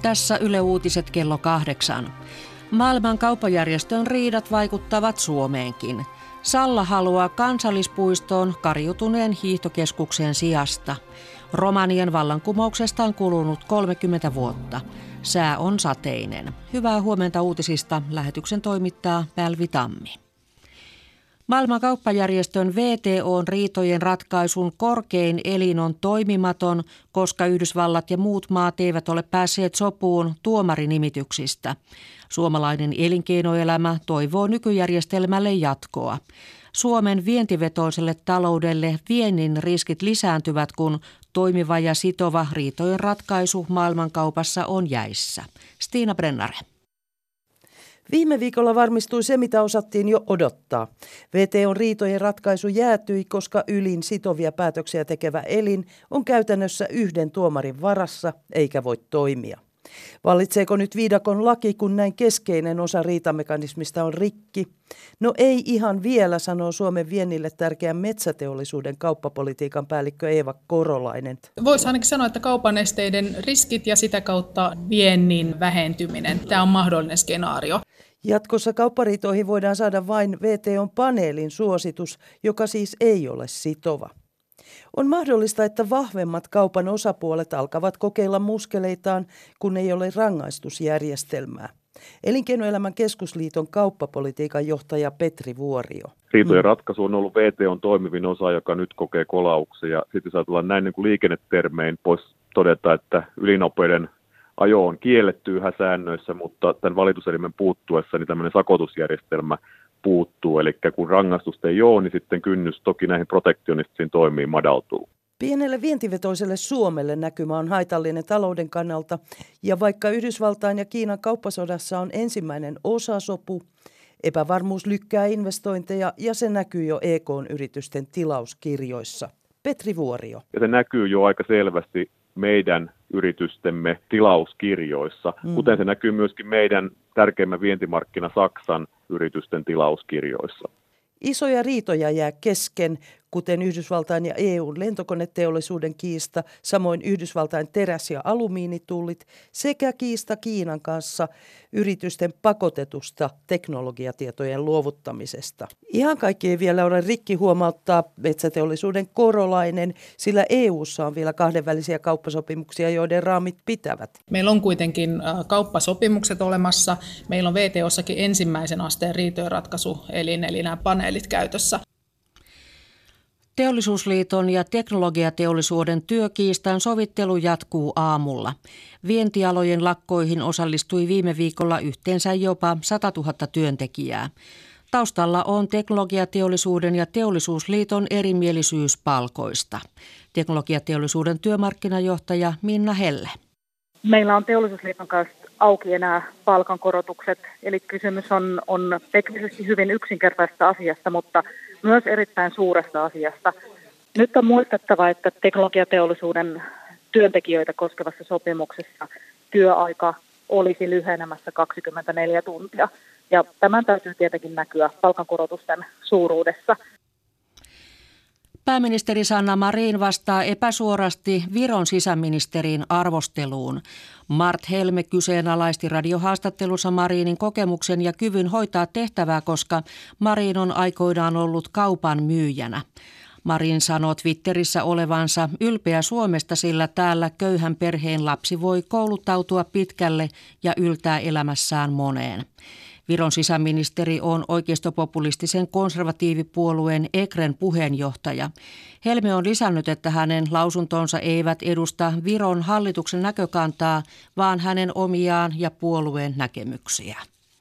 Tässä Yle Uutiset kello 8. Maailman kauppajärjestön riidat vaikuttavat Suomeenkin. Salla haluaa kansallispuistoon kariutuneen hiihtokeskuksen sijasta. Romanian vallankumouksesta on kulunut 30 vuotta. Sää on sateinen. Hyvää huomenta uutisista. Lähetyksen toimittaa Pälvi Tammi. Maailman kauppajärjestön WTO:n riitojen ratkaisun korkein elin on toimimaton, koska Yhdysvallat ja muut maat eivät ole päässeet sopuun tuomarinimityksistä. Suomalainen elinkeinoelämä toivoo nykyjärjestelmälle jatkoa. Suomen vientivetoiselle taloudelle viennin riskit lisääntyvät, kun toimiva ja sitova riitojen ratkaisu maailmankaupassa on jäissä. Stiina Brennare. Viime viikolla varmistui se, mitä osattiin jo odottaa. WTO:n riitojen ratkaisu jäätyi, koska ylin sitovia päätöksiä tekevä elin on käytännössä yhden tuomarin varassa eikä voi toimia. Vallitseeko nyt viidakon laki, kun näin keskeinen osa riitamekanismista on rikki? No ei ihan vielä, sanoo Suomen viennille tärkeän metsäteollisuuden kauppapolitiikan päällikkö Eeva Korolainen. Voisi ainakin sanoa, että kaupan esteiden riskit ja sitä kautta viennin vähentyminen. Tämä on mahdollinen skenaario. Jatkossa kauppariitoihin voidaan saada vain WTO:n paneelin suositus, joka siis ei ole sitova. On mahdollista, että vahvemmat kaupan osapuolet alkavat kokeilla muskeleitaan, kun ei ole rangaistusjärjestelmää. Elinkeinoelämän keskusliiton kauppapolitiikan johtaja Petri Vuorio. Riitojen ratkaisu on ollut WTO:n toimivin osa, joka nyt kokee kolauksia. Sitten jos ajatellaan näin niin kuin liikennetermein, voisi todeta, että ylinopeuden ajo on kielletty yhä säännöissä, mutta tämän valituselimen puuttuessa niin tämmöinen sakotusjärjestelmä puuttuu. Eli kun rangaistusta ei ole, niin sitten kynnys toki näihin protektionistisiin toimiin madaltuu. Pienelle vientivetoiselle Suomelle näkymä on haitallinen talouden kannalta, ja vaikka Yhdysvaltain ja Kiinan kauppasodassa on ensimmäinen osasopu, epävarmuus lykkää investointeja ja se näkyy jo EK:n yritysten tilauskirjoissa. Petri Vuorio. Ja se näkyy jo aika selvästi meidän yritystemme tilauskirjoissa, kuten se näkyy myöskin meidän tärkeimmän vientimarkkina Saksan yritysten tilauskirjoissa. Isoja riitoja jää kesken, kuten Yhdysvaltain ja EUn lentokoneteollisuuden kiista, samoin Yhdysvaltain teräs- ja alumiinitullit sekä kiista Kiinan kanssa yritysten pakotetusta teknologiatietojen luovuttamisesta. Ihan kaikki ei vielä ole rikki, huomauttaa metsäteollisuuden Korolainen, sillä EUssa on vielä kahdenvälisiä kauppasopimuksia, joiden raamit pitävät. Meillä on kuitenkin kauppasopimukset olemassa. Meillä on WTO:ssakin ensimmäisen asteen riitojen ratkaisu, eli nämä paneelit käytössä. Teollisuusliiton ja teknologiateollisuuden työkiistan sovittelu jatkuu aamulla. Vientialojen lakkoihin osallistui viime viikolla yhteensä jopa 100 000 työntekijää. Taustalla on teknologiateollisuuden ja teollisuusliiton erimielisyys palkoista. Teknologiateollisuuden työmarkkinajohtaja Minna Helle. Meillä on teollisuusliiton kanssa auki enää palkankorotukset, eli kysymys on teknisesti hyvin yksinkertaisesta asiasta, mutta myös erittäin suuresta asiasta. Nyt on muistettava, että teknologiateollisuuden työntekijöitä koskevassa sopimuksessa työaika olisi lyhenemässä 24 tuntia. Ja tämän täytyy tietenkin näkyä palkankorotusten suuruudessa. Pääministeri Sanna Marin vastaa epäsuorasti Viron sisäministerin arvosteluun. Mart Helme kyseenalaisti radiohaastattelussa Marinin kokemuksen ja kyvyn hoitaa tehtävää, koska Marin on aikoinaan ollut kaupan myyjänä. Marin sanoo Twitterissä olevansa ylpeä Suomesta, sillä täällä köyhän perheen lapsi voi kouluttautua pitkälle ja yltää elämässään moneen. Viron sisäministeri on oikeistopopulistisen konservatiivipuolueen EKREn puheenjohtaja. Helme on lisännyt, että hänen lausuntonsa eivät edusta Viron hallituksen näkökantaa, vaan hänen omiaan ja puolueen näkemyksiä.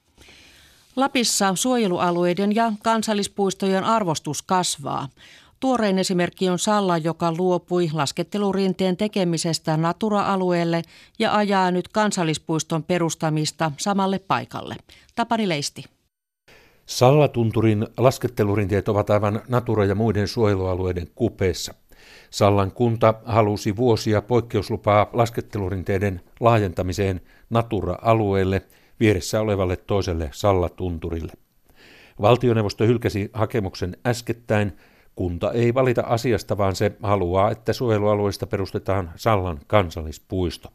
Lapissa suojelualueiden ja kansallispuistojen arvostus kasvaa. Tuorein esimerkki on Salla, joka luopui laskettelurinteen tekemisestä Natura-alueelle ja ajaa nyt kansallispuiston perustamista samalle paikalle. Tapani Leisti. Sallatunturin laskettelurinteet ovat aivan Natura- ja muiden suojelualueiden kupeessa. Sallan kunta halusi vuosia poikkeuslupaa laskettelurinteiden laajentamiseen Natura-alueelle vieressä olevalle toiselle Sallatunturille. Valtioneuvosto hylkäsi hakemuksen äskettäin. Kunta ei valita asiasta, vaan se haluaa, että suojelualueesta perustetaan Sallan kansallispuisto.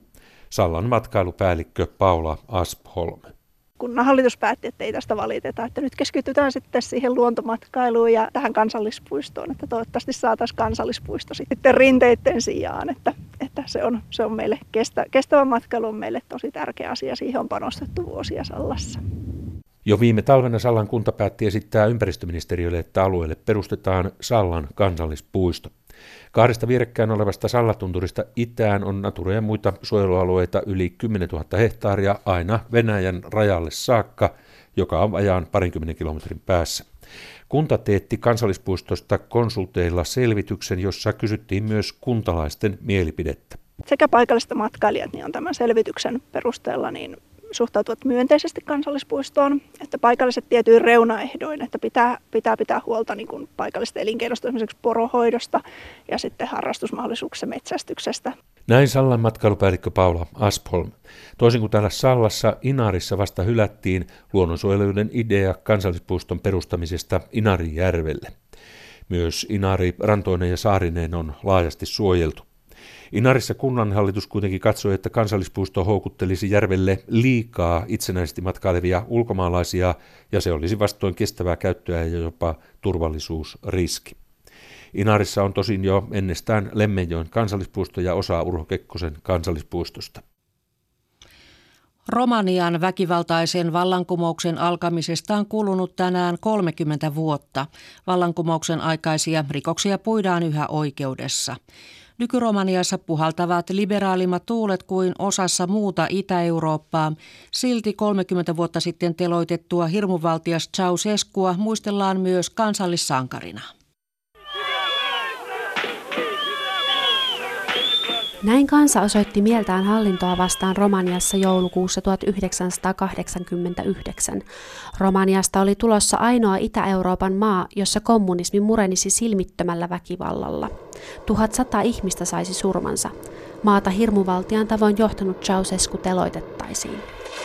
Sallan matkailupäällikkö Paula Aspholm. Kun hallitus päätti, että ei tästä valiteta, että nyt keskitytään sitten siihen luontomatkailuun ja tähän kansallispuistoon, että toivottavasti saataisiin kansallispuisto sitten rinteiden sijaan, että se on meille kestävä matkailu on meille tosi tärkeä asia, siihen on panostettu vuosia Sallassa. Jo viime talvena Sallan kunta päätti esittää ympäristöministeriölle, että alueelle perustetaan Sallan kansallispuisto. 2 vierekkäin olevasta Sallatunturista itään on Natura ja muita suojelualueita yli 10 000 hehtaaria aina Venäjän rajalle saakka, joka on vajaan 20 kilometrin päässä. Kunta teetti kansallispuistosta konsulteilla selvityksen, jossa kysyttiin myös kuntalaisten mielipidettä. Sekä paikalliset matkailijat niin on tämän selvityksen perusteella niin suhtautuvat myönteisesti kansallispuistoon, että paikalliset tietyin reunaehdoin, että pitää huolta niin kuin paikallisesta elinkeinosta, esimerkiksi poronhoidosta ja sitten harrastusmahdollisuuksista metsästyksestä. Näin Sallan matkailupäällikkö Paula Aspholm. Toisin kuin täällä Sallassa, Inarissa vasta hylättiin luonnonsuojelijoiden idea kansallispuiston perustamisesta Inarijärvelle. Myös Inari rantoineen ja saarineen on laajasti suojeltu. Inarissa kunnanhallitus kuitenkin katsoi, että kansallispuisto houkuttelisi järvelle liikaa itsenäisesti matkailevia ulkomaalaisia ja se olisi vastoin kestävää käyttöä ja jopa turvallisuusriski. Inarissa on tosin jo ennestään Lemmenjoen kansallispuisto ja osa Urho Kekkosen kansallispuistosta. Romanian väkivaltaisen vallankumouksen alkamisesta on kulunut tänään 30 vuotta. Vallankumouksen aikaisia rikoksia puidaan yhä oikeudessa. Nyky-Romaniassa puhaltavat liberaalimmat tuulet kuin osassa muuta Itä-Eurooppaa. Silti 30 vuotta sitten teloitettua hirmuvaltias Ceausescua muistellaan myös kansallissankarina. Näin kansa osoitti mieltään hallintoa vastaan Romaniassa joulukuussa 1989. Romaniasta oli tulossa ainoa Itä-Euroopan maa, jossa kommunismi murenisi silmittömällä väkivallalla. 1100 ihmistä saisi surmansa. Maata hirmuvaltian tavoin johtanut Ceausescu teloitettaisiin.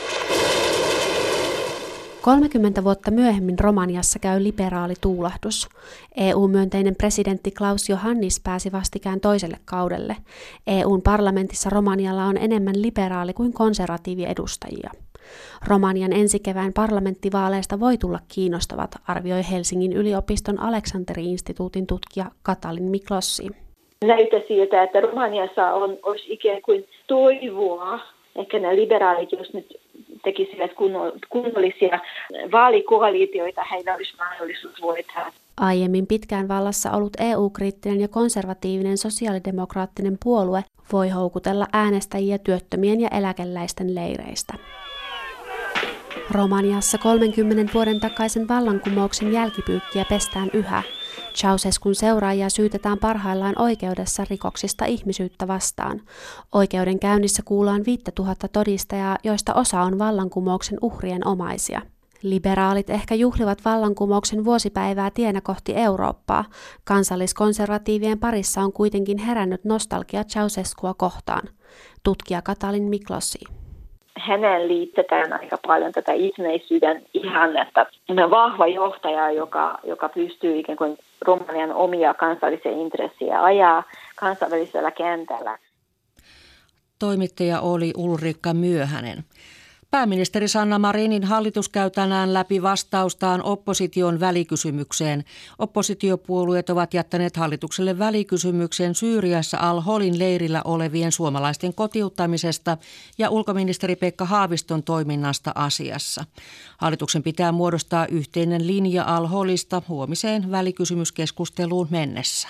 30 vuotta myöhemmin Romaniassa käy liberaali tuulahdus. EU-myönteinen presidentti Klaus Iohannis pääsi vastikään toiselle kaudelle. EUn parlamentissa Romanialla on enemmän liberaali kuin konservatiiviedustajia. Romanian ensi kevään parlamenttivaaleista voi tulla kiinnostavat, arvioi Helsingin yliopiston Aleksanteri-instituutin tutkija Katalin Miklossi. Näyttää siltä, että Romaniassa olisi ikään kuin toivoa. Ehkä nämä liberaalit, jos nyt tekisivät kunnollisia vaalikoalitioita, heillä olisi mahdollisuus voittaa. Aiemmin pitkään vallassa ollut EU-kriittinen ja konservatiivinen sosiaalidemokraattinen puolue voi houkutella äänestäjiä työttömien ja eläkeläisten leireistä. Romaniassa 30 vuoden takaisen vallankumouksen jälkipyykkiä pestään yhä. Ceausescun seuraajia syytetään parhaillaan oikeudessa rikoksista ihmisyyttä vastaan. Oikeudenkäynnissä kuullaan 5000 todistajaa, joista osa on vallankumouksen uhrien omaisia. Liberaalit ehkä juhlivat vallankumouksen vuosipäivää tienä kohti Eurooppaa. Kansalliskonservatiivien parissa on kuitenkin herännyt nostalgia Ceausescua kohtaan. Tutkija Katalin Miklossi. Hänen liitetään aika paljon tätä itsenäisyyden ihannetta. Vahva johtaja, joka pystyy ikään kuin Romanian omia kansallisia intressejä ajaa kansainvälisellä kentällä. Toimittaja oli Ulrikka Myöhänen. Pääministeri Sanna Marinin hallitus käy tänään läpi vastaustaan opposition välikysymykseen. Oppositiopuolueet ovat jättäneet hallitukselle välikysymyksen Syyriassa al-Holin leirillä olevien suomalaisten kotiuttamisesta ja ulkoministeri Pekka Haaviston toiminnasta asiassa. Hallituksen pitää muodostaa yhteinen linja al-Holista huomiseen välikysymyskeskusteluun mennessä.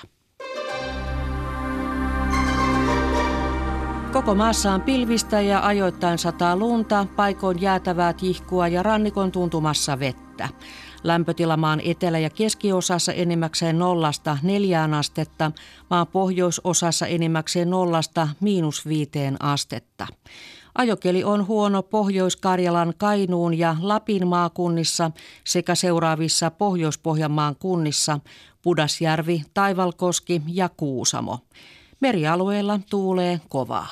Koko maassa on pilvistä ja ajoittain sataa lunta, paikoin jäätävää tihkua ja rannikon tuntumassa vettä. Lämpötila maan etelä- ja keskiosassa enimmäkseen 0–4 astetta, maan pohjoisosassa enimmäkseen 0–5 astetta. Ajokeli on huono Pohjois-Karjalan, Kainuun ja Lapin maakunnissa sekä seuraavissa Pohjois-Pohjanmaan kunnissa Pudasjärvi, Taivalkoski ja Kuusamo. Merialueella tuulee kovaa.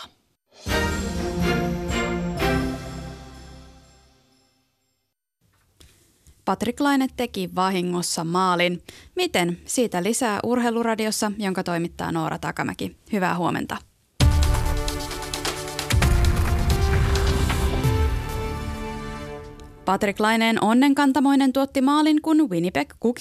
Patrik Laine teki vahingossa maalin. Miten? Siitä lisää Urheiluradiossa, jonka toimittaa Noora Takamäki. Hyvää huomenta. Patrik Laineen onnenkantamoinen tuotti maalin, kun Winnipeg